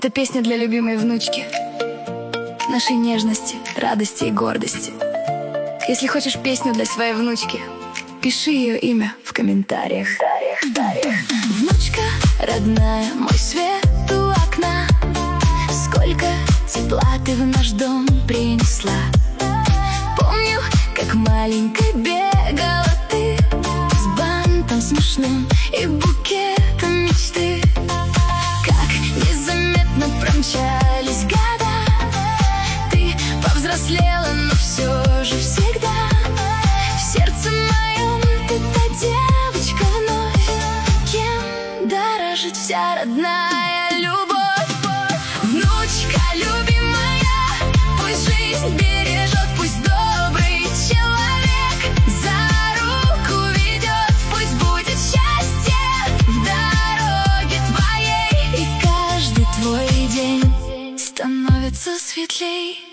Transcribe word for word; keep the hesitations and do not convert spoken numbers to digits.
Это песня для любимой внучки, нашей нежности, радости и гордости. Если хочешь песню для своей внучки, пиши ее имя в комментариях. Внучка родная, мой свет у окна, сколько тепла ты в наш дом принесла. Помню, как маленькой бегала ты с бантом смешным и букетом мечты. Как незаметно промчались года, ты повзрослела, но все же всегда в сердце моем ты та девочка вновь, кем дорожит вся родная любовь. Внучка любимая, пусть жизнь бережет, пусть добрый человек за руку ведет, пусть будет счастье в дороге твоей, и каждый твой день становится светлей.